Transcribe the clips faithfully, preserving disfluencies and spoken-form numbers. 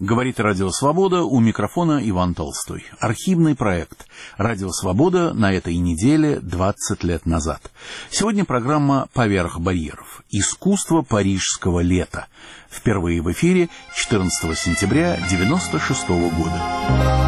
Говорит Радио Свобода, у микрофона Иван Толстой. Архивный проект Радио Свобода на этой неделе двадцать лет назад. Сегодня программа «Поверх барьеров. Искусство парижского лета». Впервые в эфире четырнадцатого сентября девяносто шестого года.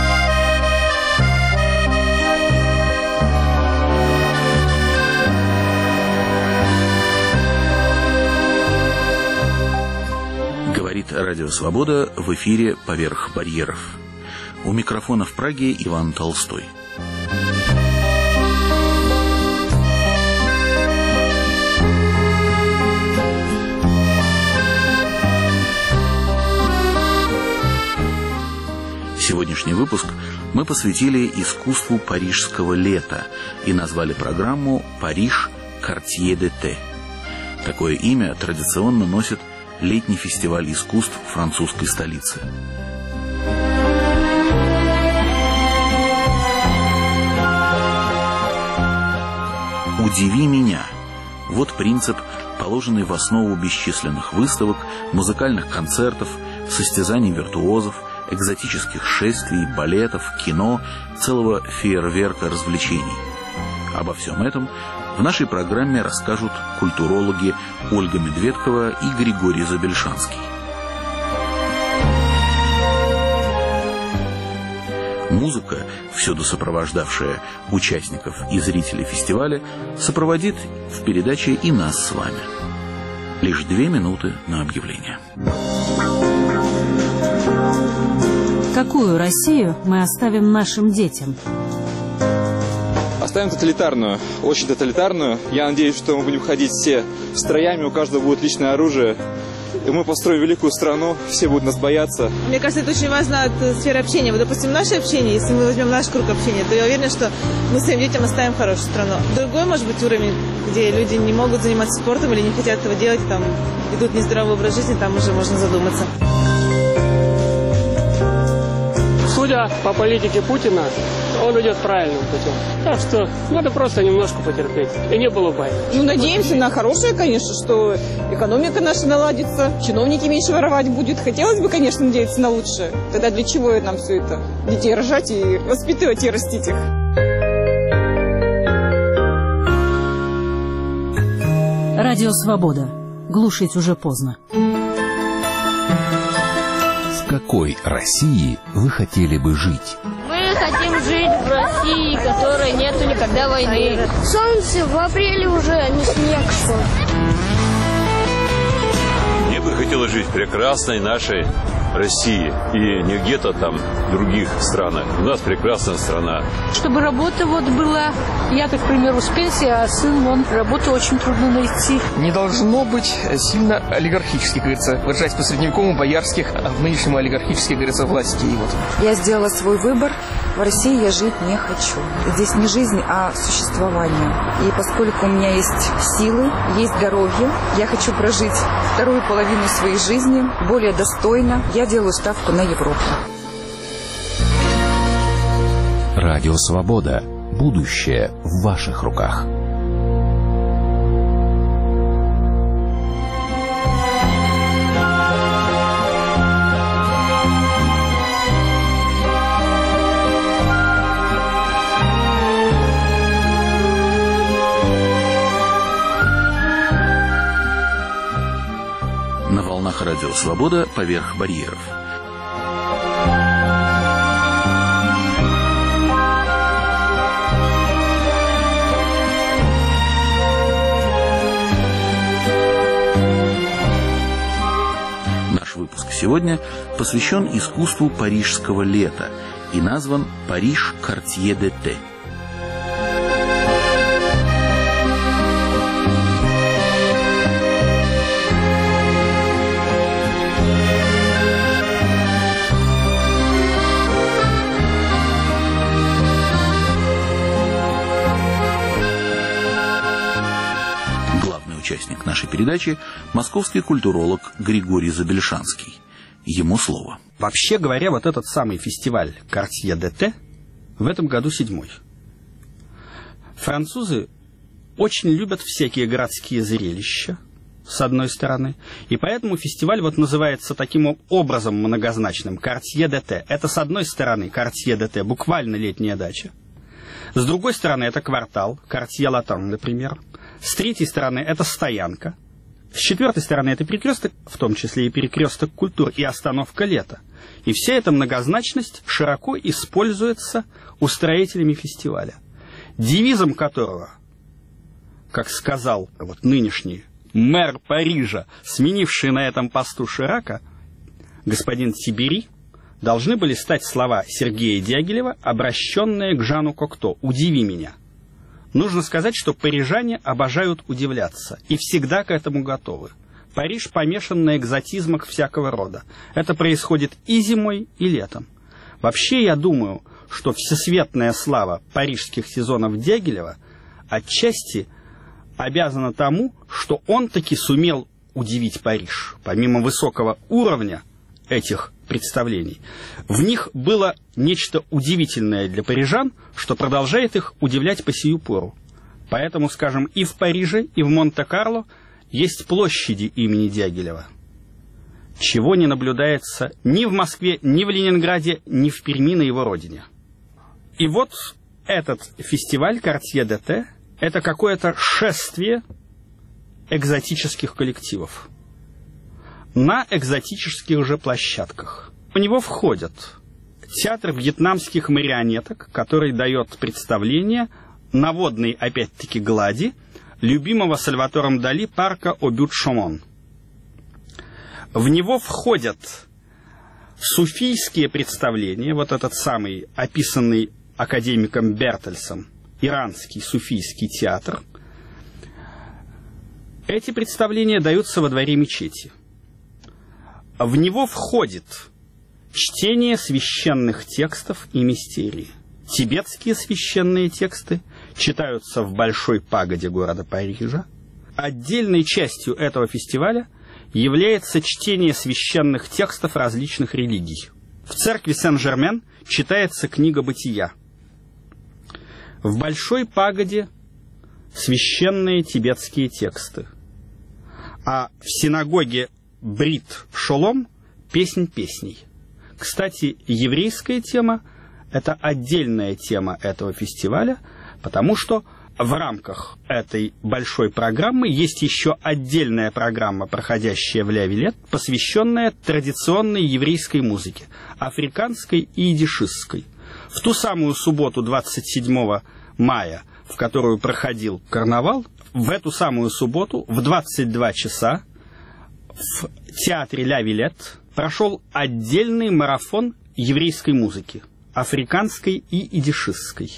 Говорит Радио Свобода, в эфире «Поверх барьеров». У микрофона в Праге Иван Толстой. Сегодняшний выпуск мы посвятили искусству парижского лета и назвали программу «Париж Quartier d'été». Такое имя традиционно носит летний фестиваль искусств французской столицы. «Удиви меня» – вот принцип, положенный в основу бесчисленных выставок, музыкальных концертов, состязаний виртуозов, экзотических шествий, балетов, кино, целого фейерверка развлечений. Обо всем этом в нашей программе расскажут культурологи Ольга Медведкова и Григорий Забельшанский. Музыка, всюду сопровождавшая участников и зрителей фестиваля, сопроводит в передаче и нас с вами. Лишь две минуты на объявление. Какую Россию мы оставим нашим детям? Оставим тоталитарную, очень тоталитарную. Я надеюсь, что мы будем ходить все строями, у каждого будет личное оружие. И мы построим великую страну, все будут нас бояться. Мне кажется, это очень важно от сферы общения. Вот, допустим, наше общение, если мы возьмем наш круг общения, то я уверена, что мы своим детям оставим хорошую страну. Другой, может быть, уровень, где люди не могут заниматься спортом или не хотят этого делать, там ведут нездоровый образ жизни, там уже можно задуматься. Судя по политике Путина, он идет правильным путем. Так что надо просто немножко потерпеть. И не было бай. Ну, надеемся на хорошее, конечно, что экономика наша наладится, чиновники меньше воровать будут. Хотелось бы, конечно, надеяться на лучшее. Тогда для чего нам все это? Детей рожать и воспитывать и растить их. Радио Свобода. Глушить уже поздно. В какой России вы хотели бы жить? Мы хотим жить в России, в которой нету никогда войны. Солнце в апреле уже, а не снег шел. Мне бы хотелось жить в прекрасной нашей России и не где-то там в других странах. У нас прекрасная страна. Чтобы работа вот была, я, так, к примеру, с пенсии, а сын, он, работу очень трудно найти. Не должно быть сильно олигархических, говорится, выражаясь по средневековому, боярских, а в нынешнем олигархических, говорится, властей. Вот. Я сделала свой выбор. В России я жить не хочу. Здесь не жизнь, а существование. И поскольку у меня есть силы, есть здоровье, я хочу прожить вторую половину своей жизни более достойно. Я делаю ставку на Европу. Радио Свобода. Будущее в ваших руках. На волнах Радио Свобода «Поверх барьеров». Наш выпуск сегодня посвящен искусству парижского лета и назван «Париж Quartier d'été». Участник нашей передачи – московский культуролог Григорий Забельшанский. Ему слово. Вообще говоря, вот этот самый фестиваль Quartier d'été в этом году седьмой. Французы очень любят всякие городские зрелища, с одной стороны. И поэтому фестиваль вот называется таким образом многозначным. Quartier d'été. Это с одной стороны Quartier d'été, буквально летняя дача. С другой стороны это квартал, Quartier Latin, например. С третьей стороны это стоянка. С четвертой стороны это перекресток, в том числе и перекресток культур, и остановка лета. И вся эта многозначность широко используется устроителями фестиваля, девизом которого, как сказал вот нынешний мэр Парижа, сменивший на этом посту Ширака, господин Тибери, должны были стать слова Сергея Дягилева, обращенные к Жану Кокто: «Удиви меня». Нужно сказать, что парижане обожают удивляться и всегда к этому готовы. Париж помешан на экзотизмах всякого рода. Это происходит и зимой, и летом. Вообще, я думаю, что всесветная слава парижских сезонов Дягилева отчасти обязана тому, что он таки сумел удивить Париж. Помимо высокого уровня этих представлений, в них было нечто удивительное для парижан, что продолжает их удивлять по сию пору. Поэтому, скажем, и в Париже, и в Монте-Карло есть площади имени Дягилева, чего не наблюдается ни в Москве, ни в Ленинграде, ни в Перми, на его родине. И вот этот фестиваль Quartier d'été — это какое-то шествие экзотических коллективов на экзотических же площадках. В него входят театр вьетнамских марионеток, который дает представление на водной, опять-таки, глади любимого Сальватором Дали парка Обют-Шомон. В него входят суфийские представления, вот этот самый, описанный академиком Бертельсом, иранский суфийский театр. Эти представления даются во дворе мечети. В него входит чтение священных текстов и мистерий. Тибетские священные тексты читаются в Большой пагоде города Парижа. Отдельной частью этого фестиваля является чтение священных текстов различных религий. В церкви Сен-Жермен читается книга Бытия. В Большой пагоде священные тибетские тексты. А в синагоге Брит Шолом песнь песней. Кстати, еврейская тема – это отдельная тема этого фестиваля, потому что в рамках этой большой программы есть еще отдельная программа, проходящая в Ля-Вилет, посвященная традиционной еврейской музыке, африканской и идишистской. В ту самую субботу двадцать седьмого мая, в которую проходил карнавал, в эту самую субботу в двадцать два часа в театре Ля-Вилет прошел отдельный марафон еврейской музыки, африканской и идишистской.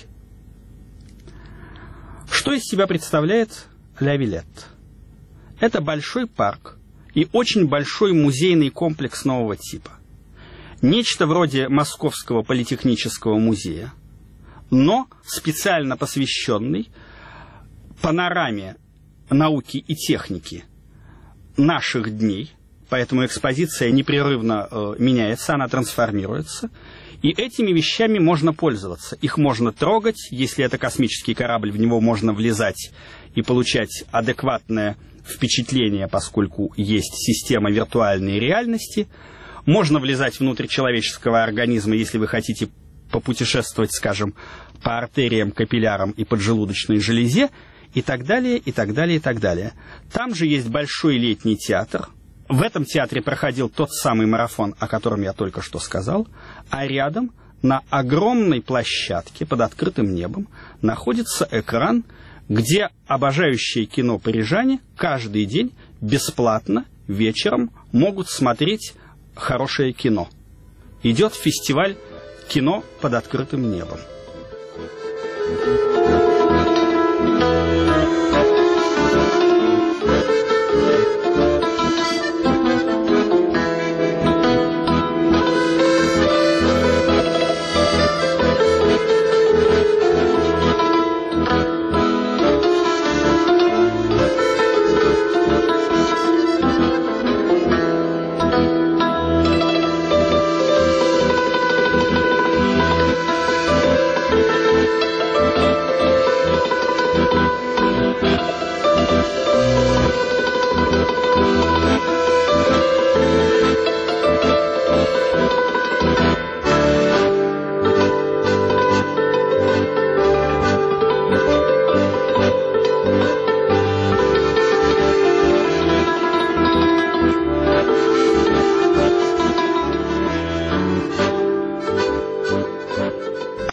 Что из себя представляет Ля-Вилет? Это большой парк и очень большой музейный комплекс нового типа. Нечто вроде Московского политехнического музея, но специально посвященный панораме науки и техники наших дней, поэтому экспозиция непрерывно э, меняется, она трансформируется, и этими вещами можно пользоваться. Их можно трогать, если это космический корабль, в него можно влезать и получать адекватное впечатление, поскольку есть система виртуальной реальности. Можно влезать внутрь человеческого организма, если вы хотите попутешествовать, скажем, по артериям, капиллярам и поджелудочной железе, и так далее, и так далее, и так далее. Там же есть большой летний театр. В этом театре проходил тот самый марафон, о котором я только что сказал, а рядом, на огромной площадке под открытым небом, находится экран, где обожающие кино парижане каждый день бесплатно вечером могут смотреть хорошее кино. Идет фестиваль кино под открытым небом.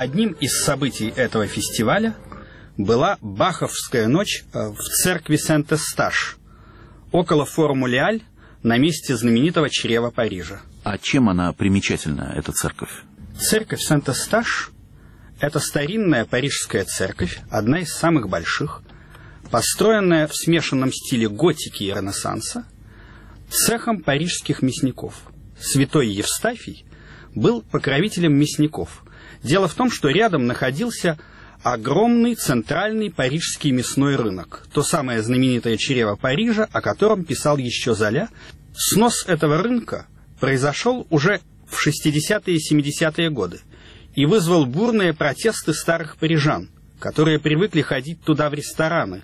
Одним из событий этого фестиваля была Баховская ночь в церкви Сент-Эсташ, около форума Леаль, на месте знаменитого чрева Парижа. А чем она примечательна, эта церковь? Церковь Сент-Эсташ – это старинная парижская церковь, одна из самых больших, построенная в смешанном стиле готики и ренессанса, цехом парижских мясников. Святой Евстафий был покровителем мясников. Дело в том, что рядом находился огромный центральный парижский мясной рынок, то самое знаменитое чрево Парижа, о котором писал еще Золя. Снос этого рынка произошел уже в шестидесятые и семидесятые годы и вызвал бурные протесты старых парижан, которые привыкли ходить туда в рестораны.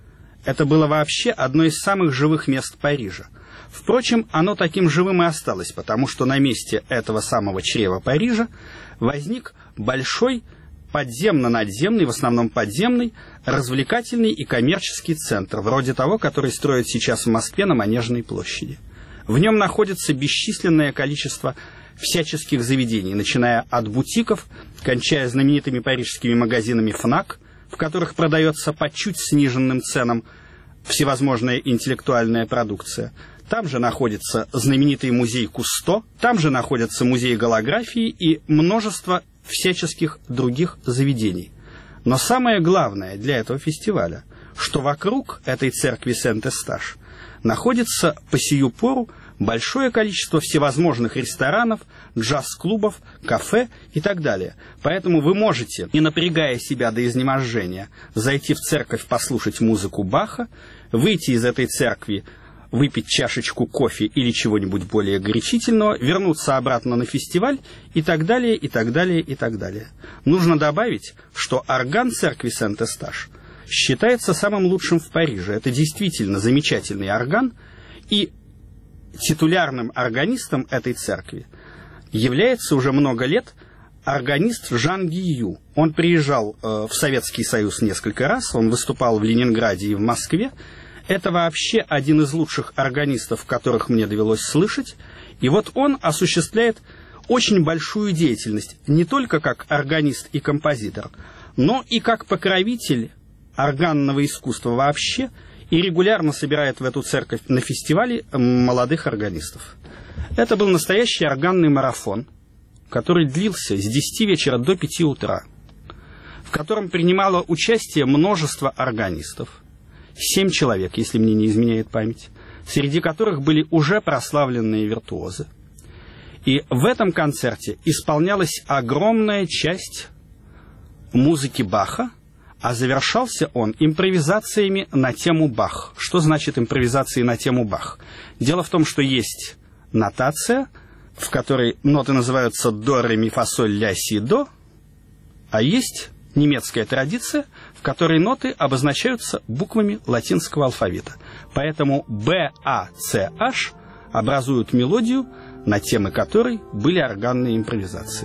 Это было вообще одно из самых живых мест Парижа. Впрочем, оно таким живым и осталось, потому что на месте этого самого чрева Парижа возник большой подземно-надземный, в основном подземный, развлекательный и коммерческий центр, вроде того, который строят сейчас в Москве на Манежной площади. В нем находится бесчисленное количество всяческих заведений, начиная от бутиков, кончая знаменитыми парижскими магазинами «Фнак», в которых продается по чуть сниженным ценам всевозможная интеллектуальная продукция. Там же находится знаменитый музей Кусто, там же находится музей голографии и множество всяческих других заведений. Но самое главное для этого фестиваля, что вокруг этой церкви Сент-Эсташ находится по сию пору большое количество всевозможных ресторанов, джаз-клубов, кафе и так далее. Поэтому вы можете, не напрягая себя до изнеможения, зайти в церковь послушать музыку Баха, выйти из этой церкви, выпить чашечку кофе или чего-нибудь более горячительного, вернуться обратно на фестиваль и так далее, и так далее, и так далее. Нужно добавить, что орган церкви Сент-Эсташ считается самым лучшим в Париже. Это действительно замечательный орган, и титулярным органистом этой церкви является уже много лет органист Жан Гию. Он приезжал э, в Советский Союз несколько раз, он выступал в Ленинграде и в Москве. Это вообще один из лучших органистов, которых мне довелось слышать. И вот он осуществляет очень большую деятельность, не только как органист и композитор, но и как покровитель органного искусства вообще, и регулярно собирает в эту церковь на фестивале молодых органистов. Это был настоящий органный марафон, который длился с десяти вечера до пяти утра, в котором принимало участие множество органистов. Семь человек, если мне не изменяет память, среди которых были уже прославленные виртуозы. И в этом концерте исполнялась огромная часть музыки Баха, а завершался он импровизациями на тему Бах. Что значит импровизации на тему Бах? Дело в том, что есть нотация, в которой ноты называются до, ре, ми, фа, соль, ля, си, до, а есть немецкая традиция, в которой ноты обозначаются буквами латинского алфавита. Поэтому Б, А, С, H образуют мелодию, на темы которой были органные импровизации.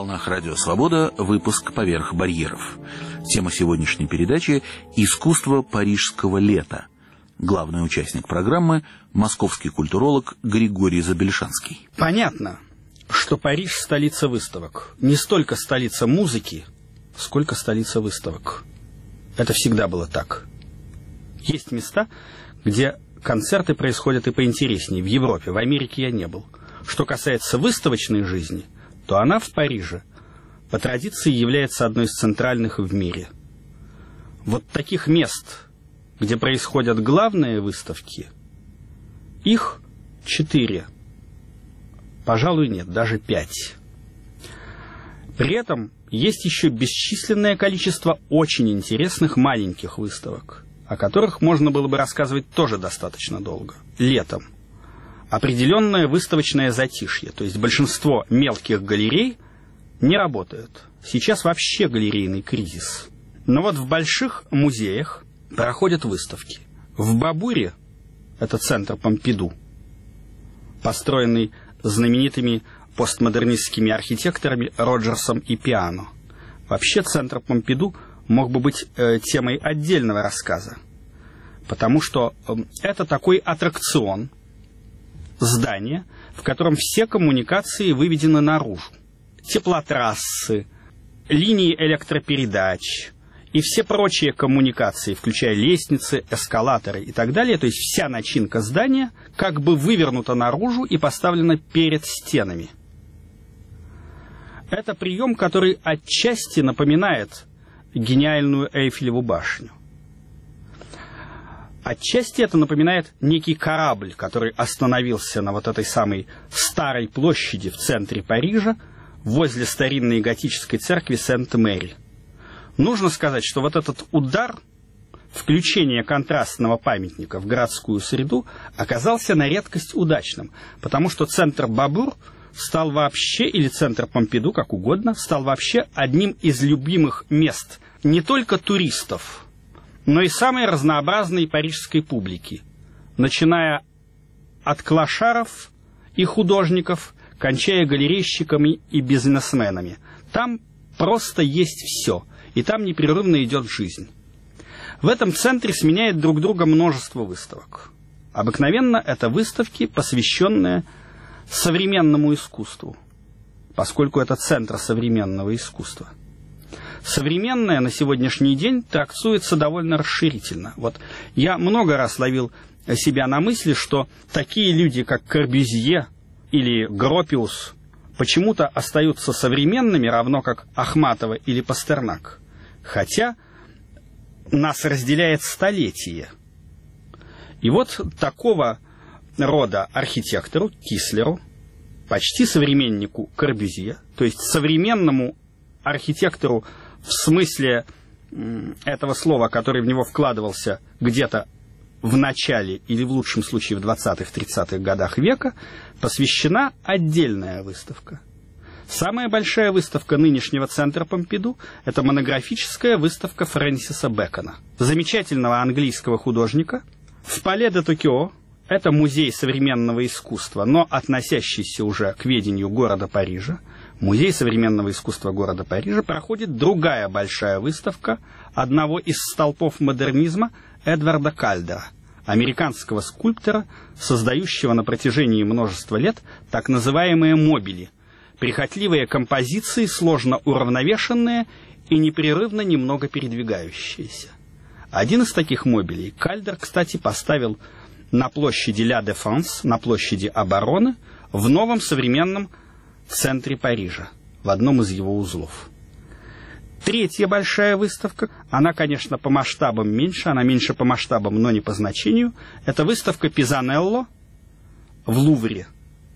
волнах Радио Свобода выпуск «Поверх барьеров». Тема сегодняшней передачи – «Искусство парижского лета». Главный участник программы – московский культуролог Григорий Забельшанский. Понятно, что Париж – столица выставок. Не столько столица музыки, сколько столица выставок. Это всегда было так. Есть места, где концерты происходят и поинтереснее. В Европе, в Америке я не был. Что касается выставочной жизни, то она в Париже по традиции является одной из центральных в мире. Вот таких мест, где происходят главные выставки, их четыре. Пожалуй, нет, даже пять. При этом есть еще бесчисленное количество очень интересных маленьких выставок, о которых можно было бы рассказывать тоже достаточно долго. Летом определенное выставочное затишье, то есть большинство мелких галерей не работают. Сейчас вообще галерейный кризис. Но вот в больших музеях проходят выставки. В Бабуре, это центр Помпиду, построенный знаменитыми постмодернистскими архитекторами Роджерсом и Пиано. Вообще центр Помпиду мог бы быть э, темой отдельного рассказа, потому что э, это такой аттракцион, здание, в котором все коммуникации выведены наружу. Теплотрассы, линии электропередач и все прочие коммуникации, включая лестницы, эскалаторы и так далее. То есть вся начинка здания как бы вывернута наружу и поставлена перед стенами. Это прием, который отчасти напоминает гениальную Эйфелеву башню. Отчасти это напоминает некий корабль, который остановился на вот этой самой старой площади в центре Парижа, возле старинной готической церкви Сент-Мэри. Нужно сказать, что вот этот удар, включение контрастного памятника в городскую среду, оказался на редкость удачным, потому что центр Бабур стал вообще, или центр Помпиду, как угодно, стал вообще одним из любимых мест не только туристов, но и самой разнообразной парижской публики, начиная от клошаров и художников, кончая галерейщиками и бизнесменами. Там просто есть все, и там непрерывно идет жизнь. В этом центре сменяет друг друга множество выставок. Обыкновенно это выставки, посвященные современному искусству, поскольку это центр современного искусства. Современное на сегодняшний день трактуется довольно расширительно. Вот я много раз ловил себя на мысли, что такие люди, как Корбюзье или Гропиус, почему-то остаются современными, равно как Ахматова или Пастернак. Хотя нас разделяет столетие. И вот такого рода архитектору, Кислеру, почти современнику Корбюзье, то есть современному архитектору в смысле этого слова, который в него вкладывался где-то в начале или в лучшем случае в двадцатых-тридцатых годах века, посвящена отдельная выставка. Самая большая выставка нынешнего центра Помпиду – это монографическая выставка Фрэнсиса Бэкона, замечательного английского художника. В Пале де Токио, это музей современного искусства, но относящийся уже к ведению города Парижа, Музей современного искусства города Парижа, проходит другая большая выставка одного из столпов модернизма Эдварда Кальдера, американского скульптора, создающего на протяжении множества лет так называемые мобили, прихотливые композиции, сложно уравновешенные и непрерывно немного передвигающиеся. Один из таких мобилей Кальдер, кстати, поставил на площади Ля Дефанс, на площади Обороны, в новом современном центре Парижа, в одном из его узлов. Третья большая выставка, она, конечно, по масштабам меньше, она меньше по масштабам, но не по значению, это выставка Пизанелло в Лувре.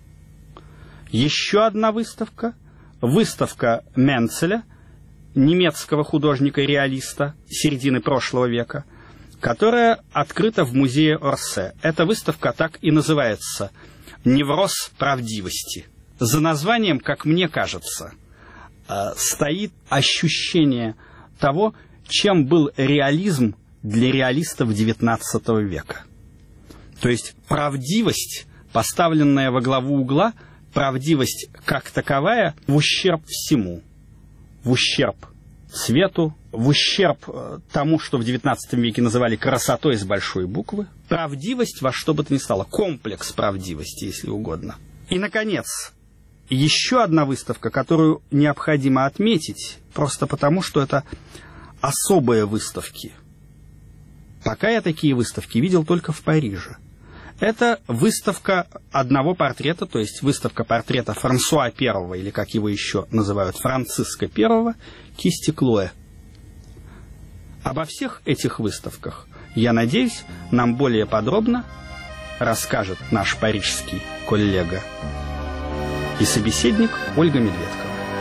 Еще одна выставка, выставка Менцеля, немецкого художника-реалиста середины прошлого века, которая открыта в музее Орсе. Эта выставка так и называется «Невроз правдивости». За названием, как мне кажется, стоит ощущение того, чем был реализм для реалистов девятнадцатого века. То есть правдивость, поставленная во главу угла, правдивость как таковая в ущерб всему, в ущерб свету, в ущерб тому, что в девятнадцатом веке называли красотой с большой буквы, правдивость во что бы то ни стало, комплекс правдивости, если угодно. И, наконец, еще одна выставка, которую необходимо отметить, просто потому, что это особые выставки. Пока я такие выставки видел только в Париже. Это выставка одного портрета, то есть выставка портрета Франсуа Первого, или как его еще называют, Франциска Первого, кисти Клоэ. Обо всех этих выставках, я надеюсь, нам более подробно расскажет наш парижский коллега и собеседник Ольга Медведкова.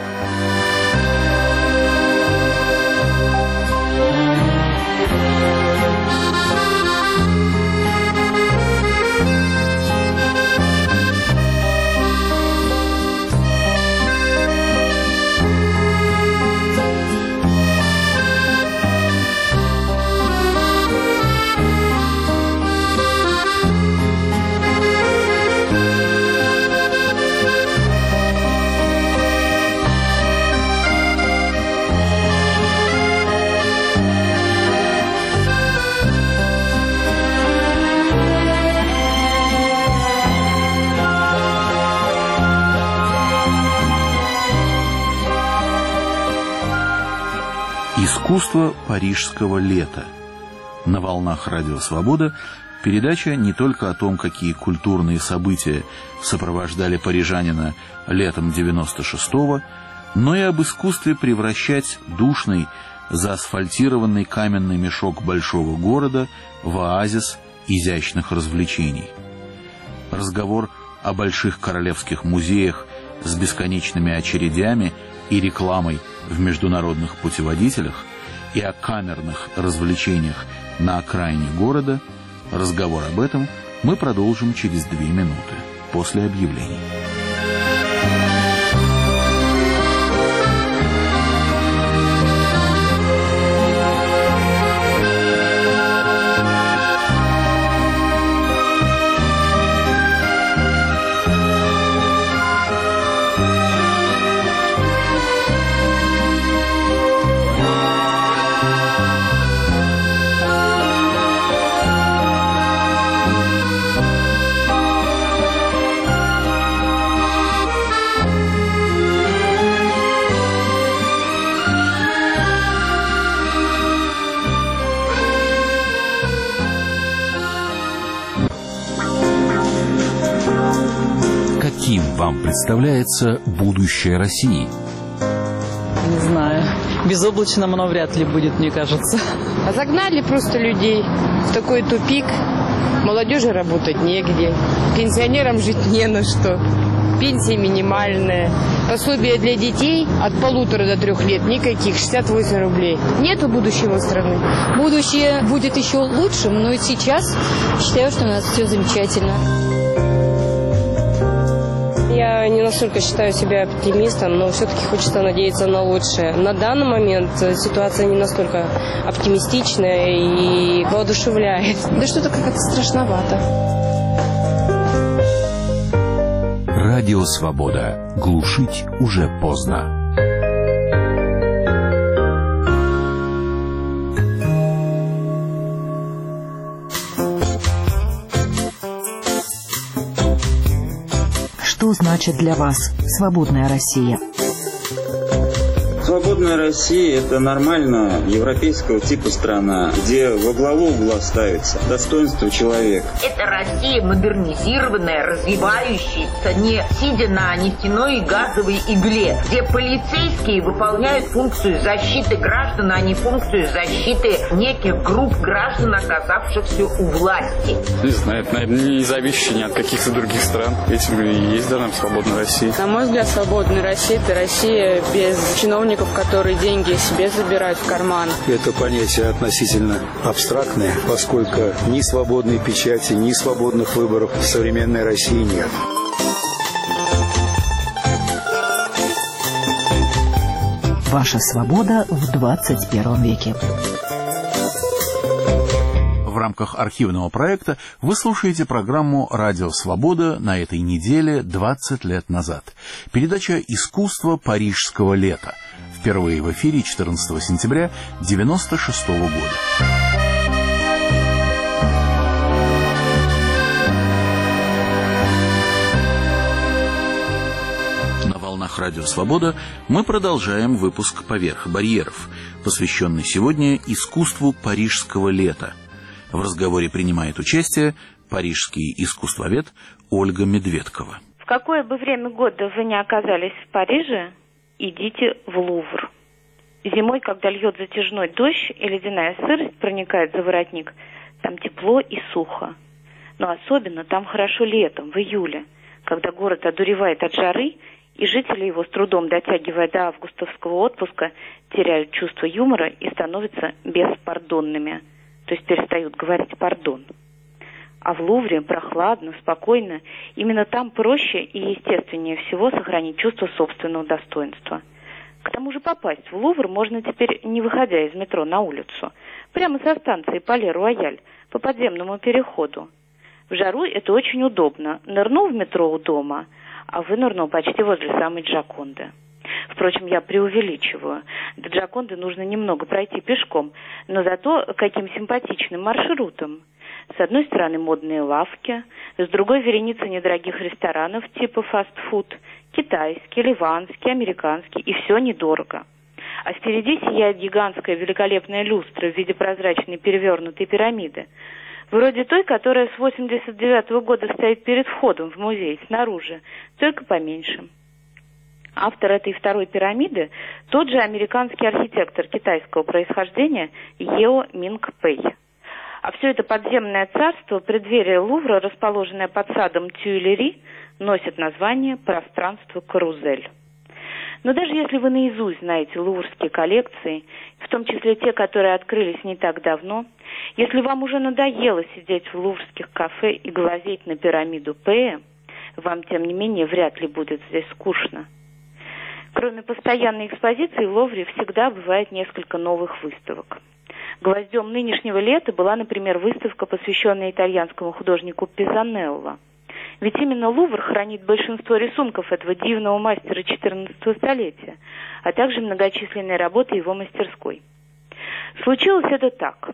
Искусство парижского лета. На волнах Радио Свобода передача не только о том, какие культурные события сопровождали парижанина летом девяносто шестого, но и об искусстве превращать душный, заасфальтированный каменный мешок большого города в оазис изящных развлечений. Разговор о больших королевских музеях с бесконечными очередями и рекламой в международных путеводителях и о камерных развлечениях на окраине города. Разговор об этом мы продолжим через две минуты после объявлений. Каким вам представляется будущее России? Не знаю. Безоблачным оно вряд ли будет, мне кажется. Загнали просто людей в такой тупик. Молодежи работать негде. Пенсионерам жить не на что. Пенсия минимальная. Пособие для детей от полутора до трех лет никаких, шестьдесят восемь рублей. Нету будущего страны. Будущее будет еще лучшим, но и сейчас считаю, что у нас все замечательно. Я не настолько считаю себя оптимистом, но все-таки хочется надеяться на лучшее. На данный момент ситуация не настолько оптимистичная и воодушевляет. Да что-то как-то страшновато. Радио Свобода. Глушить уже поздно. Что значит для вас свободная Россия? Свободная Россия – это нормально европейского типа страна, где во главу угла ставится достоинство человека. Это Россия модернизированная, развивающаяся, не сидя на нефтяной и газовой игле, где полицейские выполняют функцию защиты граждан, а не функцию защиты неких групп граждан, оказавшихся у власти. Не знаю, это, наверное, не зависящее ни от каких-то других стран. Этим и есть данная свободная Россия. На мой взгляд, свободная Россия – это Россия без чиновников, которые деньги себе забирают в карман. Это понятие относительно абстрактное, поскольку ни свободной печати, ни свободных выборов в современной России нет. Ваша свобода в двадцать первом веке. В рамках архивного проекта вы слушаете программу «Радио Свобода» на этой неделе двадцать лет назад. Передача «Искусство парижского лета». Впервые в эфире четырнадцатого сентября девяносто шестого года. Радио «Свобода» мы продолжаем выпуск «Поверх барьеров», посвященный сегодня искусству парижского лета. В разговоре принимает участие парижский искусствовед Ольга Медведкова. В какое бы время года вы не оказались в Париже, идите в Лувр. Зимой, когда льет затяжной дождь и ледяная сырость проникает за воротник, там тепло и сухо. Но особенно там хорошо летом, в июле, когда город одуревает от жары, и жители его, с трудом дотягивая до августовского отпуска, теряют чувство юмора и становятся беспардонными, то есть перестают говорить «пардон». А в Лувре прохладно, спокойно, именно там проще и естественнее всего сохранить чувство собственного достоинства. К тому же попасть в Лувр можно теперь, не выходя из метро на улицу, прямо со станции Пале-Рояль, по подземному переходу. В жару это очень удобно. Нырнул в метро у дома, а вынырнул почти возле самой Джаконды. Впрочем, я преувеличиваю. До Джаконды нужно немного пройти пешком, но зато каким симпатичным маршрутом. С одной стороны модные лавки, с другой вереница недорогих ресторанов типа фастфуд, китайский, ливанский, американский, и все недорого. А впереди сияет гигантская великолепная люстра в виде прозрачной перевернутой пирамиды, вроде той, которая с восемьдесят девятого года стоит перед входом в музей, снаружи, только поменьше. Автор этой второй пирамиды – тот же американский архитектор китайского происхождения Ео Минг Пэй. А все это подземное царство, преддверие Лувра, расположенное под садом Тюильри, носит название «Пространство Карузель». Но даже если вы наизусть знаете луврские коллекции, в том числе те, которые открылись не так давно, если вам уже надоело сидеть в луврских кафе и глазеть на пирамиду Пэя, вам, тем не менее, вряд ли будет здесь скучно. Кроме постоянной экспозиции, в Лувре всегда бывает несколько новых выставок. Гвоздем нынешнего лета была, например, выставка, посвященная итальянскому художнику Пизанелло. Ведь именно Лувр хранит большинство рисунков этого дивного мастера четырнадцатого столетия, а также многочисленные работы его мастерской. Случилось это так.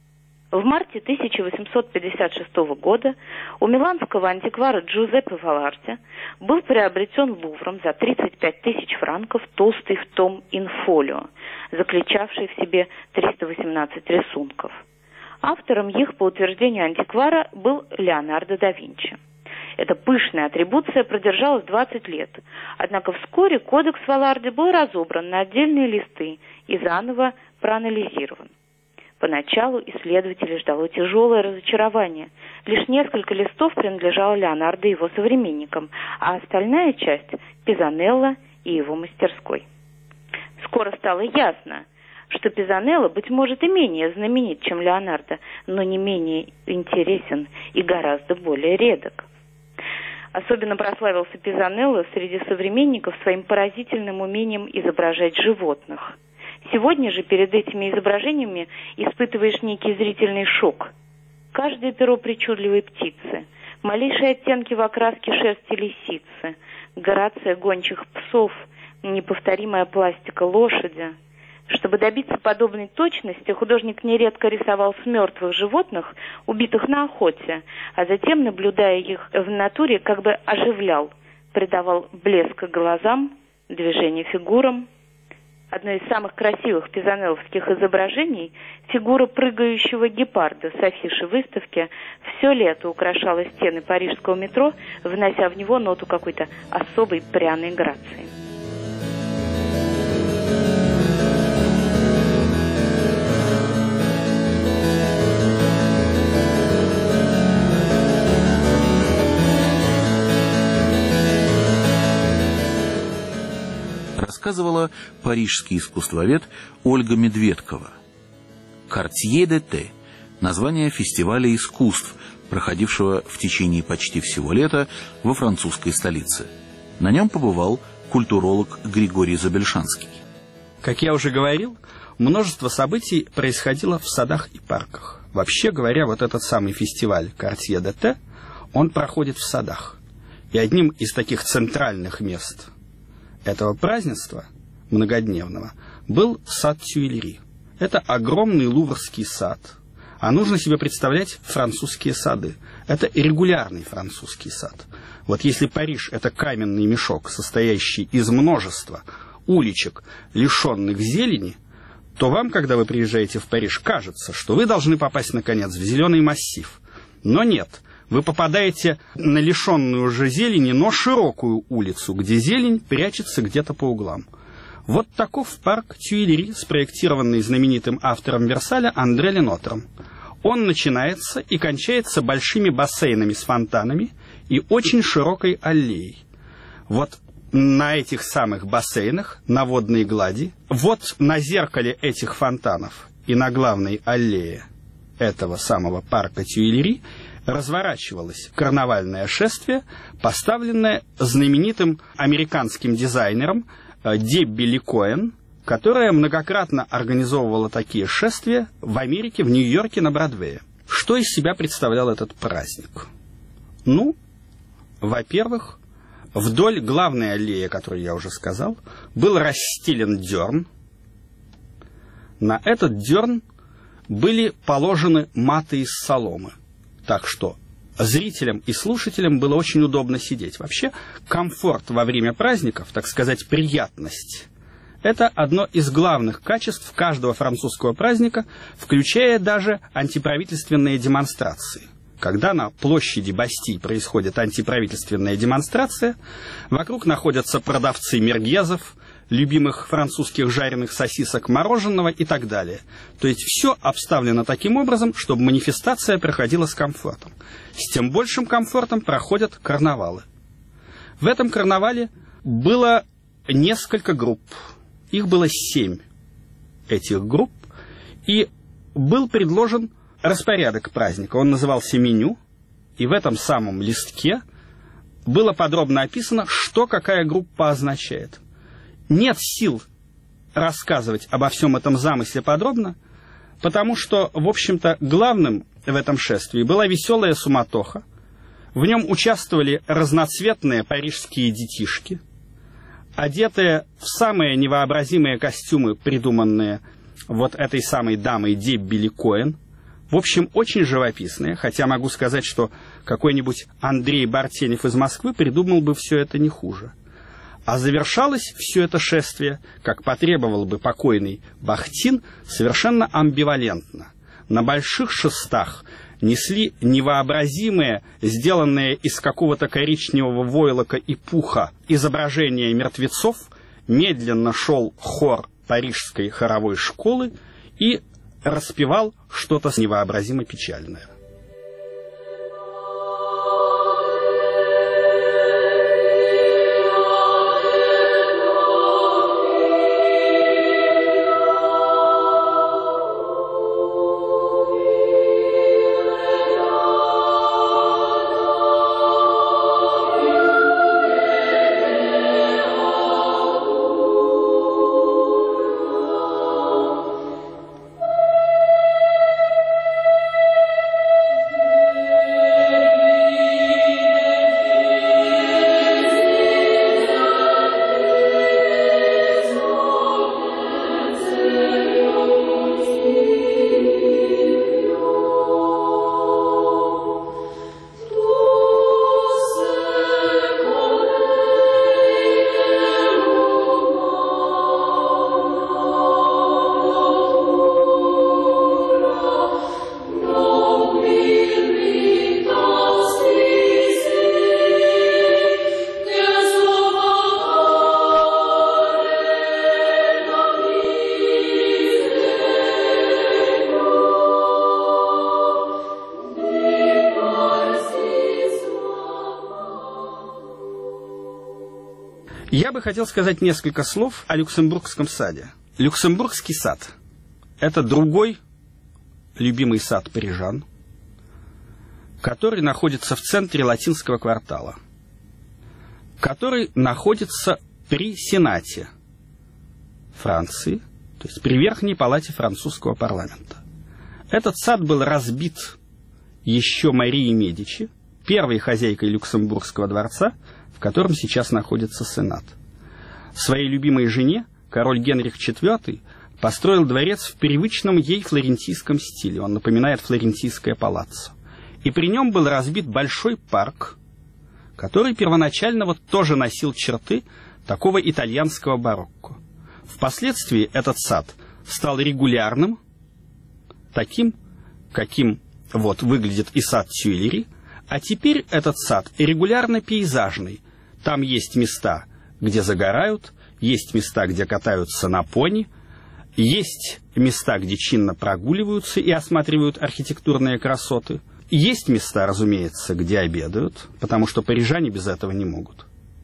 В марте тысяча восемьсот пятьдесят шестого года у миланского антиквара Джузеппе Валарди был приобретен Лувром за тридцать пять тысяч франков толстый том инфолио, заключавший в себе триста восемнадцать рисунков. Автором их, по утверждению антиквара, был Леонардо да Винчи. Эта пышная атрибуция продержалась двадцать лет, однако вскоре кодекс Валарди был разобран на отдельные листы и заново проанализирован. Поначалу исследователей ждало тяжелое разочарование. Лишь несколько листов принадлежало Леонардо и его современникам, а остальная часть – Пизанелло и его мастерской. Скоро стало ясно, что Пизанелло, быть может, и менее знаменит, чем Леонардо, но не менее интересен и гораздо более редок. Особенно прославился Пизанелло среди современников своим поразительным умением изображать животных. Сегодня же перед этими изображениями испытываешь некий зрительный шок. Каждое перо причудливой птицы, малейшие оттенки в окраске шерсти лисицы, грация гончих псов, неповторимая пластика лошади. Чтобы добиться подобной точности, художник нередко рисовал с мертвых животных, убитых на охоте, а затем, наблюдая их в натуре, как бы оживлял, придавал блеск глазам, движение фигурам. Одно из самых красивых пизанелловских изображений – фигура прыгающего гепарда с афиши выставки все лето украшала стены парижского метро, внося в него ноту какой-то особой пряной грации. Рассказывала парижский искусствовед Ольга Медведкова. «Картье де Те» – название фестиваля искусств, проходившего в течение почти всего лета во французской столице. На нем побывал культуролог Григорий Забельшанский. Как я уже говорил, множество событий происходило в садах и парках. Вообще говоря, вот этот самый фестиваль Quartier d'été, он проходит в садах. И одним из таких центральных мест этого празднества многодневного был сад Тюильри. Это огромный луврский сад. А нужно себе представлять французские сады. Это регулярный французский сад. Вот если Париж – это каменный мешок, состоящий из множества уличек, лишенных зелени, то вам, когда вы приезжаете в Париж, кажется, что вы должны попасть, наконец, в зеленый массив. Но нет, вы попадаете на лишенную же зелени, но широкую улицу, где зелень прячется где-то по углам. Вот таков парк Тюильри, спроектированный знаменитым автором Версаля Андре Ленотром. Он начинается и кончается большими бассейнами с фонтанами и очень широкой аллеей. Вот на этих самых бассейнах, на водной глади, вот на зеркале этих фонтанов и на главной аллее этого самого парка Тюильри разворачивалось карнавальное шествие, поставленное знаменитым американским дизайнером Дебби Ли Коэн, которая многократно организовывала такие шествия в Америке, в Нью-Йорке, на Бродвее. Что из себя представлял этот праздник? Ну, во-первых, вдоль главной аллеи, о которой я уже сказал, был расстелен дерн. На этот дерн были положены маты из соломы. Так что зрителям и слушателям было очень удобно сидеть. Вообще, комфорт во время праздников, так сказать, приятность, это одно из главных качеств каждого французского праздника, включая даже антиправительственные демонстрации. Когда на площади Бастиль происходит антиправительственная демонстрация, вокруг находятся продавцы мергезов, любимых французских жареных сосисок, мороженого и так далее. То есть все обставлено таким образом, чтобы манифестация проходила с комфортом. С тем большим комфортом проходят карнавалы. В этом карнавале было несколько групп. Их было семь, этих групп, и был предложен распорядок праздника. Он назывался меню, и в этом самом листке было подробно описано, что какая группа означает. Нет сил рассказывать обо всем этом замысле подробно, потому что, в общем-то, главным в этом шествии была веселая суматоха. В нем участвовали разноцветные парижские детишки, одетые в самые невообразимые костюмы, придуманные вот этой самой дамой Дебби Ли Коэн. В общем, очень живописные, хотя могу сказать, что какой-нибудь Андрей Бартенев из Москвы придумал бы все это не хуже. А завершалось все это шествие, как потребовал бы покойный Бахтин, совершенно амбивалентно. На больших шестах несли невообразимые, сделанные из какого-то коричневого войлока и пуха, изображения мертвецов, медленно шел хор парижской хоровой школы и распевал что-то невообразимо печальное. Я бы хотел сказать несколько слов о Люксембургском саде. Люксембургский сад – это другой любимый сад парижан, который находится в центре латинского квартала, который находится при Сенате, Франции, то есть при Верхней палате французского парламента. Этот сад был разбит еще Марией Медичи, первой хозяйкой Люксембургского дворца, в котором сейчас находится Сенат. Своей любимой жене король Генрих четвёртый построил дворец в привычном ей флорентийском стиле. Он напоминает флорентийское палаццо. И при нем был разбит большой парк, который первоначально вот тоже носил черты такого итальянского барокко. Впоследствии этот сад стал регулярным, таким, каким вот выглядит и сад Тюильри, а теперь этот сад регулярно пейзажный. Там есть места, где загорают, есть места, где катаются на пони, есть места, где чинно прогуливаются и осматривают архитектурные красоты. Есть места, разумеется, где обедают, потому что парижане без этого не могут.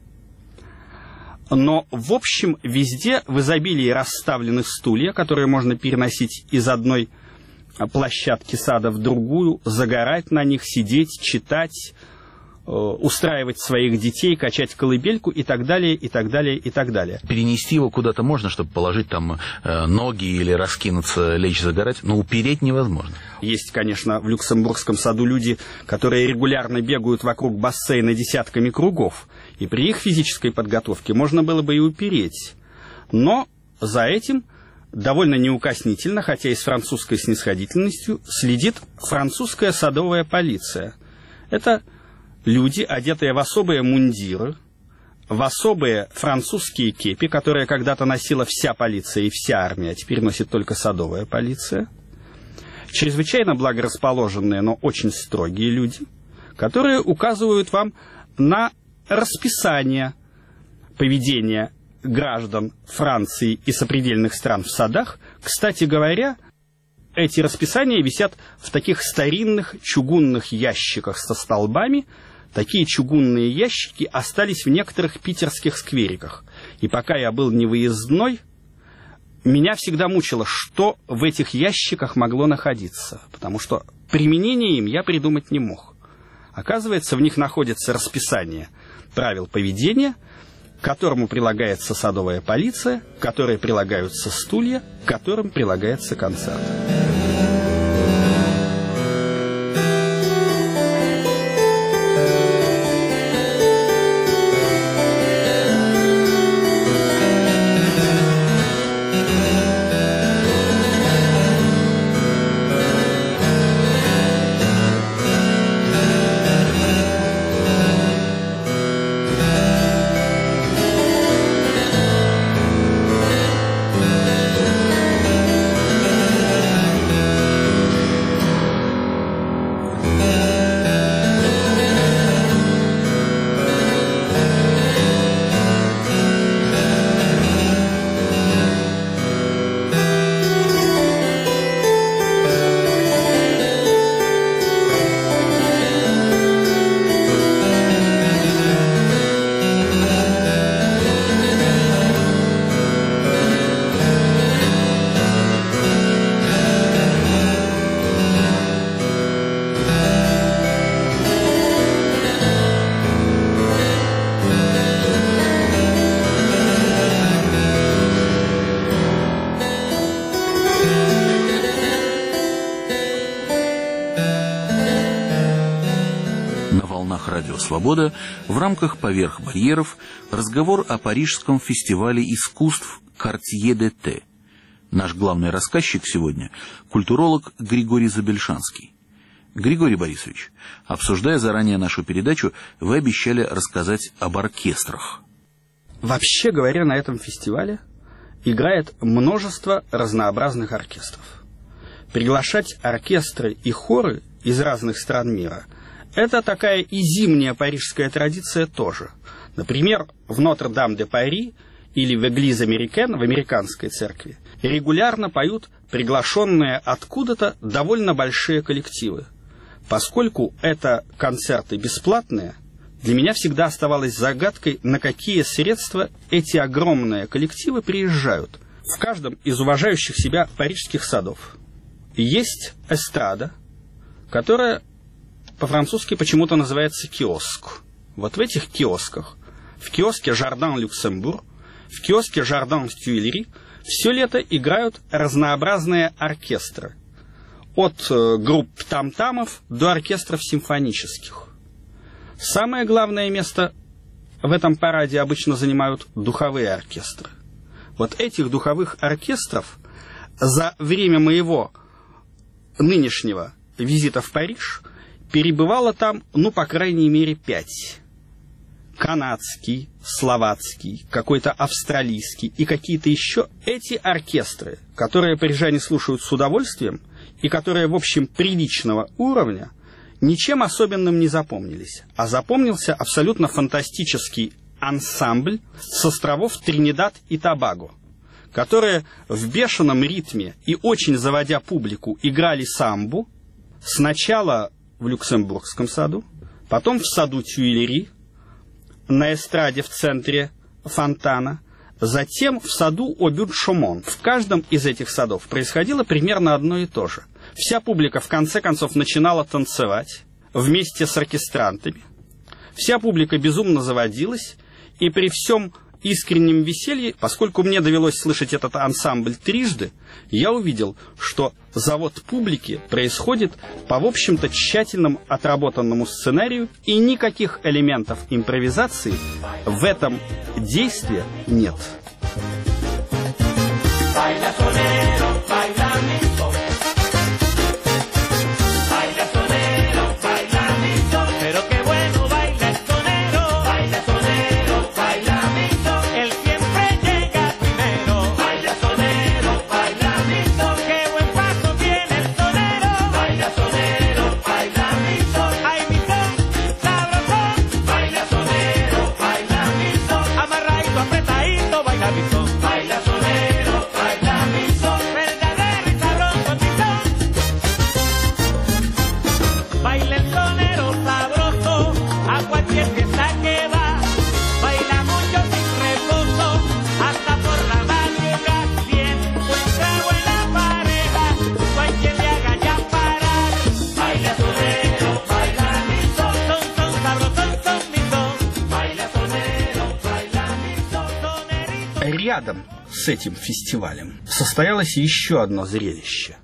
Но, в общем, везде в изобилии расставлены стулья, которые можно переносить из одной площадки сада в другую, загорать на них, сидеть, читать, э, устраивать своих детей, качать колыбельку и так далее, и так далее, и так далее. Перенести его куда-то можно, чтобы положить там э, ноги или раскинуться, лечь загорать, но упереть невозможно. Есть, конечно, в Люксембургском саду люди, которые регулярно бегают вокруг бассейна десятками кругов, и при их физической подготовке можно было бы и упереть. Но за этим довольно неукоснительно, хотя и с французской снисходительностью, следит французская садовая полиция. Это люди, одетые в особые мундиры, в особые французские кепи, которые когда-то носила вся полиция и вся армия, а теперь носит только садовая полиция. Чрезвычайно благорасположенные, но очень строгие люди, которые указывают вам на расписание поведения граждан Франции и сопредельных стран в садах. Кстати говоря, эти расписания висят в таких старинных чугунных ящиках со столбами. Такие чугунные ящики остались в некоторых питерских сквериках. И пока я был невыездной, меня всегда мучило, что в этих ящиках могло находиться, потому что применение им я придумать не мог. Оказывается, в них находится расписание правил поведения, к которому прилагается садовая полиция, к которой прилагаются стулья, к которым прилагается концерт. Радио «Свобода» в рамках «Поверх барьеров» разговор о парижском фестивале искусств «Картье де Те». Наш главный рассказчик сегодня – культуролог Григорий Забельшанский. Григорий Борисович, обсуждая заранее нашу передачу, вы обещали рассказать об оркестрах. Вообще говоря, на этом фестивале играет множество разнообразных оркестров. Приглашать оркестры и хоры из разных стран мира – это такая и зимняя парижская традиция тоже. Например, в Нотр-Дам-де-Пари или в Эглиз Америкен, в американской церкви, регулярно поют приглашенные откуда-то довольно большие коллективы. Поскольку это концерты бесплатные, для меня всегда оставалось загадкой, на какие средства эти огромные коллективы приезжают. В каждом из уважающих себя парижских садов есть эстрада, которая по-французски почему-то называется киоск. Вот в этих киосках, в киоске «Жардин Люксембург», в киоске «Жардин Тюильри» Все лето играют разнообразные оркестры. От групп там-тамов до оркестров симфонических. Самое главное место в этом параде обычно занимают духовые оркестры. Вот этих духовых оркестров за время моего нынешнего визита в Париж перебывало там, ну, по крайней мере, пять. Канадский, словацкий, какой-то австралийский и какие-то еще. Эти оркестры, которые парижане слушают с удовольствием и которые, в общем, приличного уровня, ничем особенным не запомнились. А запомнился абсолютно фантастический ансамбль с островов Тринидад и Тобаго, которые в бешеном ритме и очень заводя публику играли самбу сначала в Люксембургском саду, потом в саду Тюильри, на эстраде в центре фонтана, затем в саду Обюд-Шомон. В каждом из этих садов происходило примерно одно и то же. Вся публика в конце концов начинала танцевать вместе с оркестрантами. Вся публика безумно заводилась, и при всем искреннем веселье, поскольку мне довелось слышать этот ансамбль трижды, я увидел, что завод публики происходит по, в общем-то, тщательно отработанному сценарию, и никаких элементов импровизации в этом действии нет. Рядом с этим фестивалем состоялось еще одно зрелище,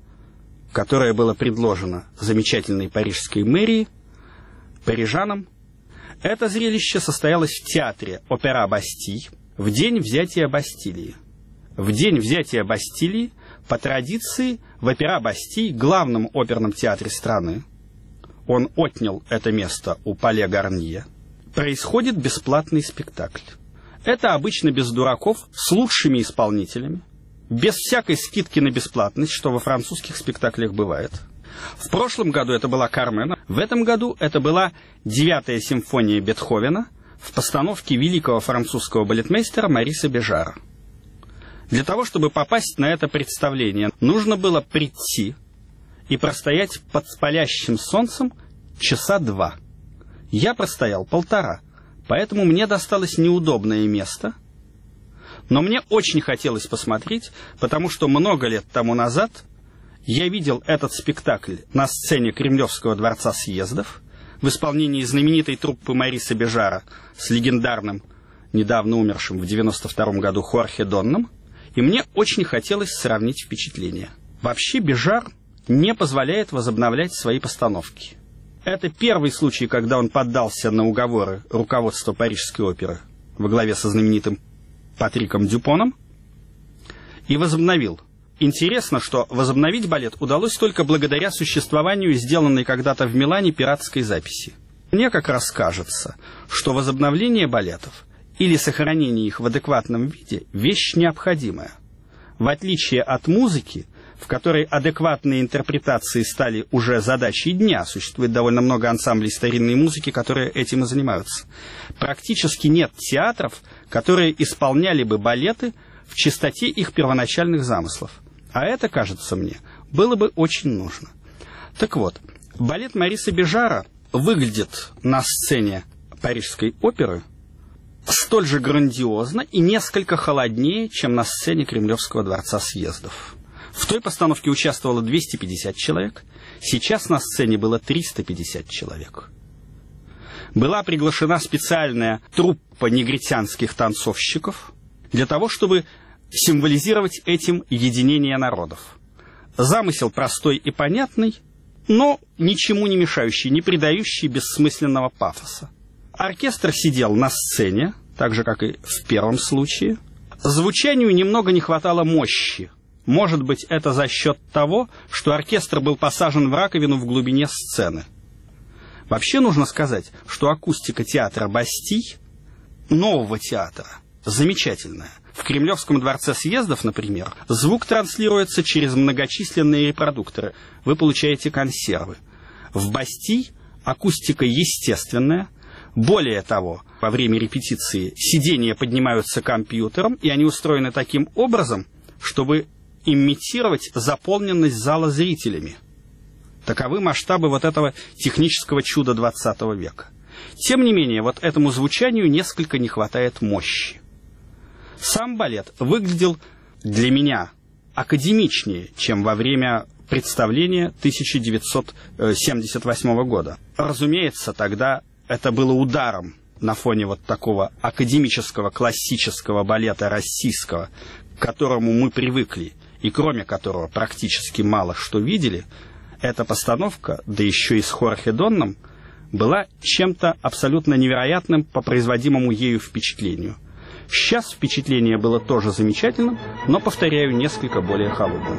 которое было предложено замечательной парижской мэрией, парижанам. Это зрелище состоялось в театре Опера Бастиль в день взятия Бастилии. В день взятия Бастилии, по традиции, в Опера Бастиль, главном оперном театре страны, он отнял это место у Пале Гарнье, происходит бесплатный спектакль. Это обычно без дураков, с лучшими исполнителями, без всякой скидки на бесплатность, что во французских спектаклях бывает. В прошлом году это была «Кармен», в этом году это была девятая симфония Бетховена в постановке великого французского балетмейстера Мариса Бежара. Для того, чтобы попасть на это представление, нужно было прийти и простоять под палящим солнцем часа два. Я простоял полтора. Поэтому мне досталось неудобное место, но мне очень хотелось посмотреть, потому что много лет тому назад я видел этот спектакль на сцене Кремлевского дворца съездов в исполнении знаменитой труппы Мариса Бежара с легендарным, недавно умершим в девяносто втором году Хорхе Донном, и мне очень хотелось сравнить впечатления. Вообще Бежар не позволяет возобновлять свои постановки. Это первый случай, когда он поддался на уговоры руководства Парижской оперы во главе со знаменитым Патриком Дюпоном и возобновил. Интересно, что возобновить балет удалось только благодаря существованию сделанной когда-то в Милане пиратской записи. Мне как раз кажется, что возобновление балетов или сохранение их в адекватном виде – вещь необходимая. В отличие от музыки, в которой адекватные интерпретации стали уже задачей дня. Существует довольно много ансамблей старинной музыки, которые этим и занимаются. Практически нет театров, которые исполняли бы балеты в чистоте их первоначальных замыслов. А это, кажется мне, было бы очень нужно. Так вот, балет Мариса Бежара выглядит на сцене Парижской оперы столь же грандиозно и несколько холоднее, чем на сцене Кремлевского дворца съездов. В той постановке участвовало двести пятьдесят человек, сейчас на сцене было триста пятьдесят человек. Была приглашена специальная труппа негритянских танцовщиков для того, чтобы символизировать этим единение народов. Замысел простой и понятный, но ничему не мешающий, не придающий бессмысленного пафоса. Оркестр сидел на сцене, так же, как и в первом случае. Звучанию немного не хватало мощи. Может быть, это за счет того, что оркестр был посажен в раковину в глубине сцены. Вообще нужно сказать, что акустика театра Бастий, нового театра, замечательная. В Кремлевском дворце съездов, например, звук транслируется через многочисленные репродукторы. Вы получаете консервы. В Бастий акустика естественная. Более того, во время репетиции сиденья поднимаются компьютером, и они устроены таким образом, чтобы имитировать заполненность зала зрителями. Таковы масштабы вот этого технического чуда двадцатого века. Тем не менее, вот этому звучанию несколько не хватает мощи. Сам балет выглядел для меня академичнее, чем во время представления тысяча девятьсот семьдесят восьмого года. Разумеется, тогда это было ударом на фоне вот такого академического классического балета российского, к которому мы привыкли, и кроме которого практически мало что видели. Эта постановка, да еще и с Хорхе Донном, была чем-то абсолютно невероятным по производимому ею впечатлению. Сейчас впечатление было тоже замечательным, но, повторяю, несколько более холодным.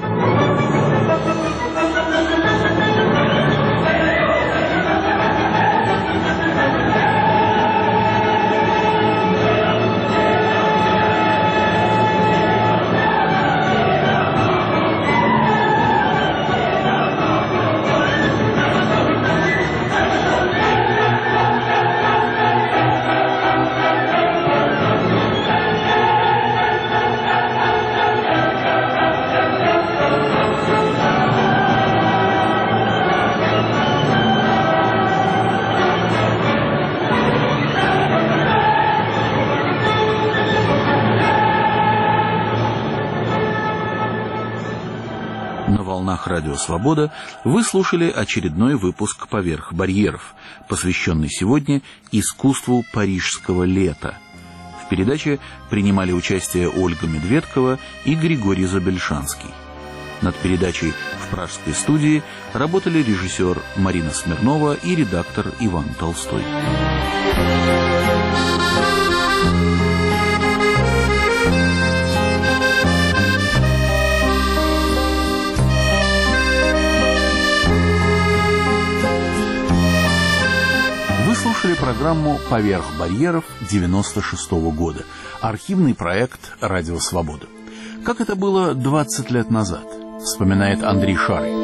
Радио «Свобода» вы слушали очередной выпуск «Поверх барьеров», посвященный сегодня искусству парижского лета. В передаче принимали участие Ольга Медведкова и Григорий Забельшанский. Над передачей в пражской студии работали режиссер Марина Смирнова и редактор Иван Толстой. Вы слушали программу «Поверх барьеров» девяносто шестого года, архивный проект «Радио Свобода». Как это было двадцать лет назад, вспоминает Андрей Шарый.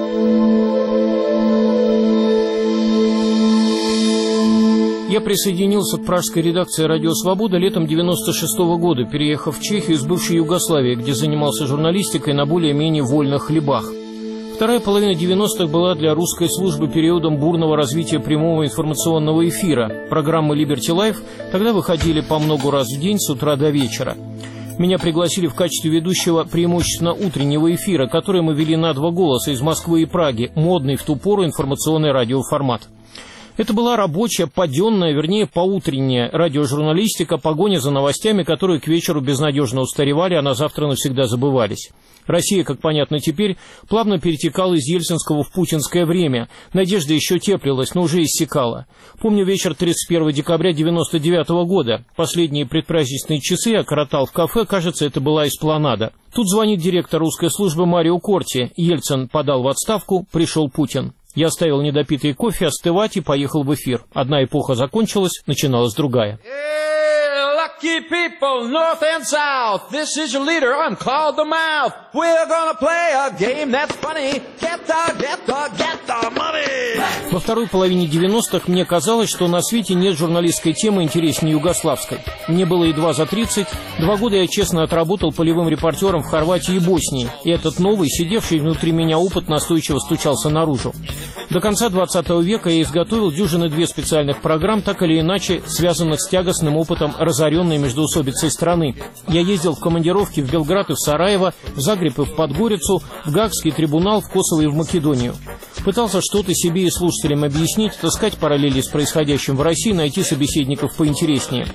Я присоединился к пражской редакции «Радио Свобода» летом девяносто шестого года, переехав в Чехию из бывшей Югославии, где занимался журналистикой на более-менее вольных хлебах. Вторая половина девяностых была для русской службы периодом бурного развития прямого информационного эфира. Программы Liberty Life тогда выходили по много раз в день с утра до вечера. Меня пригласили в качестве ведущего преимущественно утреннего эфира, который мы вели на два голоса из Москвы и Праги, модный в ту пору информационный радиоформат. Это была рабочая, паденная, вернее, поутренняя радиожурналистика, погоня за новостями, которые к вечеру безнадежно устаревали, а на завтра навсегда забывались. Россия, как понятно теперь, плавно перетекала из ельцинского в путинское время. Надежда еще теплилась, но уже иссякала. Помню вечер тридцать первого декабря девяносто девятого года. Последние предпраздничные часы я коротал в кафе, кажется, это была эспланада. Тут звонит директор русской службы Марио Корти. Ельцин подал в отставку, пришел Путин. Я оставил недопитый кофе остывать и поехал в эфир. Одна эпоха закончилась, начиналась другая. Lucky people, north and south, this is your leader, I'm called the Mouth. We're gonna play a game that's funny. Get the, get the, get the money. Во второй половине девяностых мне казалось, что на свете нет журналистской темы интереснее югославской. Мне было едва за тридцать. Два года я честно отработал полевым репортером в Хорватии и Боснии. И этот новый, сидевший внутри меня опыт настойчиво стучался наружу. До конца двадцатого века я изготовил дюжины две специальных программ, так или иначе связанных с тягостным опытом разоренной междоусобицей страны. Я ездил в командировки в Белград и в Сараево, в Загреб и в Подгорицу, в Гаагский трибунал, в Косово и в Македонию. Пытался что-то себе и слушателям объяснить, таскать параллели с происходящим в России, найти собеседников поинтереснее.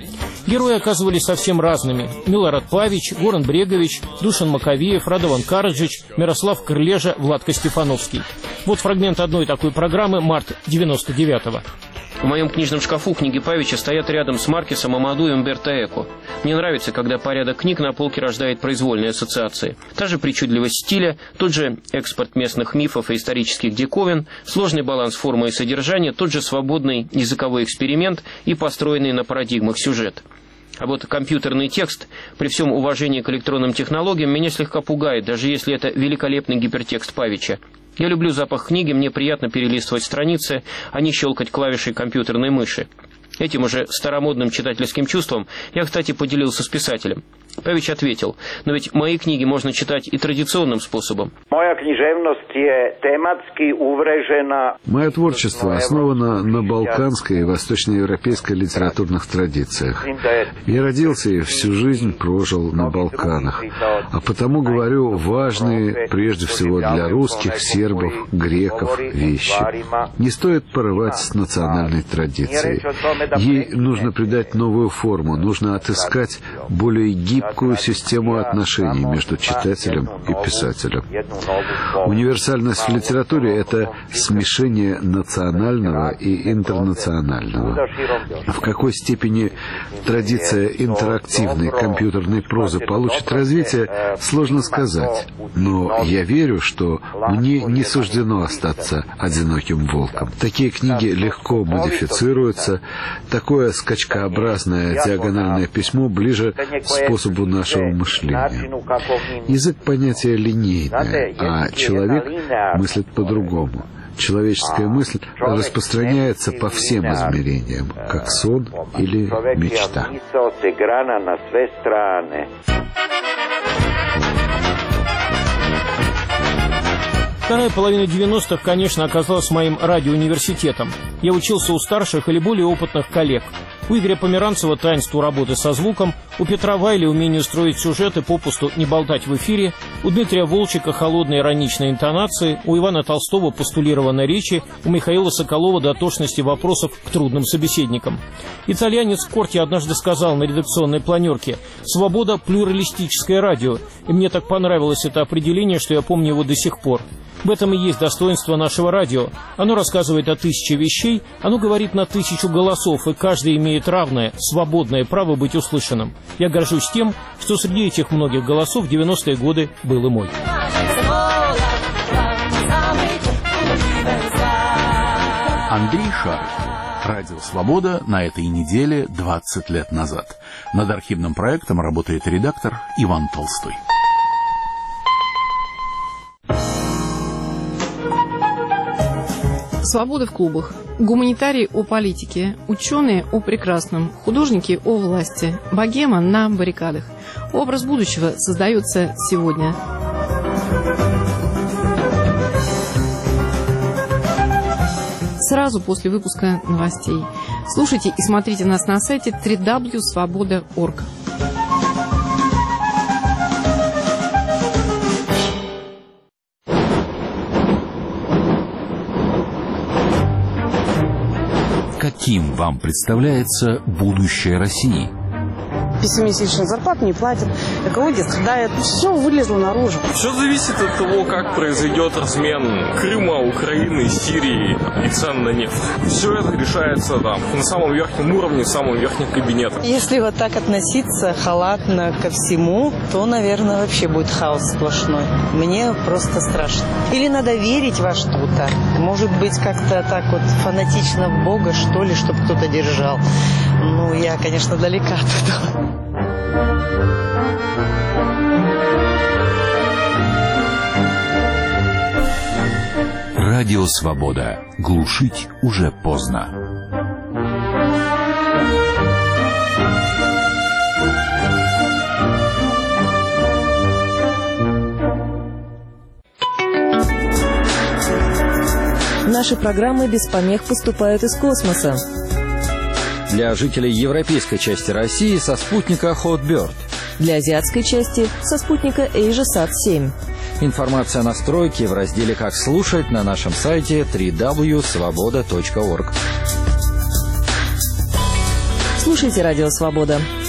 Герои оказывались совсем разными. Милорад Павич, Горан Брегович, Душан Маковеев, Радован Караджич, Мирослав Крылежа, Владко Стефановский. Вот фрагмент одной такой программы, март девяносто девятого. В моем книжном шкафу книги Павича стоят рядом с Маркесом, Амаду и Умберто Эко. Мне нравится, когда порядок книг на полке рождает произвольные ассоциации. Та же причудливость стиля, тот же экспорт местных мифов и исторических диковин, сложный баланс формы и содержания, тот же свободный языковой эксперимент и построенный на парадигмах сюжет. А вот компьютерный текст, при всем уважении к электронным технологиям, меня слегка пугает, даже если это великолепный гипертекст Павича. Я люблю запах книги, мне приятно перелистывать страницы, а не щелкать клавишей компьютерной мыши. Этим уже старомодным читательским чувством я, кстати, поделился с писателем. Павич ответил: но ведь мои книги можно читать и традиционным способом. Моя книжевность тематски уврежена. Мое творчество основано на балканской и восточноевропейской литературных традициях. Я родился и всю жизнь прожил на Балканах, а потому говорю важные прежде всего для русских, сербов, греков вещи. Не стоит порывать с национальной традицией. Ей нужно придать новую форму, нужно отыскать более гибкую гибкую систему отношений между читателем и писателем. Универсальность в литературе – это смешение национального и интернационального. В какой степени традиция интерактивной компьютерной прозы получит развитие, сложно сказать. Но я верю, что мне не суждено остаться одиноким волком. Такие книги легко модифицируются. Такое скачкообразное диагональное письмо ближе к способу нашего мышления. Язык понятия линейное, а человек мыслит по-другому. Человеческая мысль распространяется по всем измерениям, как сон или мечта. Вторая половина девяностых, конечно, оказалась моим радиоуниверситетом. Я учился у старших или более опытных коллег. У Игоря Померанцева таинству работы со звуком, у Петра Вайли умению строить сюжеты, попусту не болтать в эфире, у Дмитрия Волчика холодной ироничной интонации, у Ивана Толстого постулированной речи, у Михаила Соколова дотошности вопросов к трудным собеседникам. Итальянец Корти однажды сказал на редакционной планерке: «Свобода – плюралистическое радио», и мне так понравилось это определение, что я помню его до сих пор. В этом и есть достоинство нашего радио. Оно рассказывает о тысяче вещей, оно говорит на тысячу голосов, и каждый имеет равное, свободное право быть услышанным. Я горжусь тем, что среди этих многих голосов в девяностые годы был и мой. Андрей Шаров. Радио «Свобода» на этой неделе двадцать лет назад. Над архивным проектом работает редактор Иван Толстой. Свобода в клубах. Гуманитарии о политике, ученые о прекрасном, художники о власти, богема на баррикадах. Образ будущего создается сегодня. Сразу после выпуска новостей. Слушайте и смотрите нас на сайте дабл ю дабл ю дабл ю точка свобода точка орг. Каким вам представляется будущее России? Пессимистичных зарплат не платят, экология страдает, все вылезло наружу. Все зависит от того, как произойдет размен Крыма, Украины, Сирии и цен на нефть. Все это решается там, на самом верхнем уровне, в самом верхнем кабинете. Если вот так относиться халатно ко всему, то, наверное, вообще будет хаос сплошной. Мне просто страшно. Или надо верить во что-то. Может быть, как-то так вот фанатично в Бога, что ли, чтобы кто-то держал. Ну, я, конечно, далека от этого. Радио «Свобода». Глушить уже поздно. Наши программы без помех поступают из космоса. Для жителей европейской части России со спутника Hotbird. Для азиатской части со спутника AsiaSat семь. Информация о настройке в разделе «Как слушать» на нашем сайте дабл ю дабл ю дабл ю точка свобода точка орг. Слушайте «Радио Свобода».